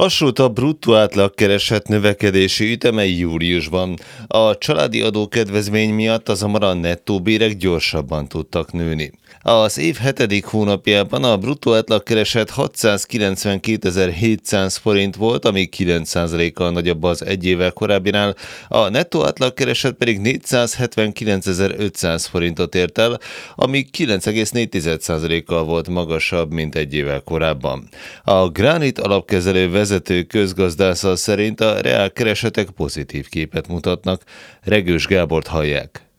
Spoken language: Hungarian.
Lassult a bruttó átlagkereset növekedési üteme júliusban. A családi adókedvezmény miatt azonban a nettó bérek gyorsabban tudtak nőni. Az év 7. hónapjában a bruttó átlagkereset 692.700 forint volt, ami 9%-kal nagyobb az egy évvel korábbinál, a nettó átlagkereset pedig 479.500 forintot ért el, ami 9,4%-kal volt magasabb, mint egy évvel korábban. A Granit alapkezelő vezető közgazdásza szerint a reálkeresetek pozitív képet mutatnak. Regős Gábort hallják.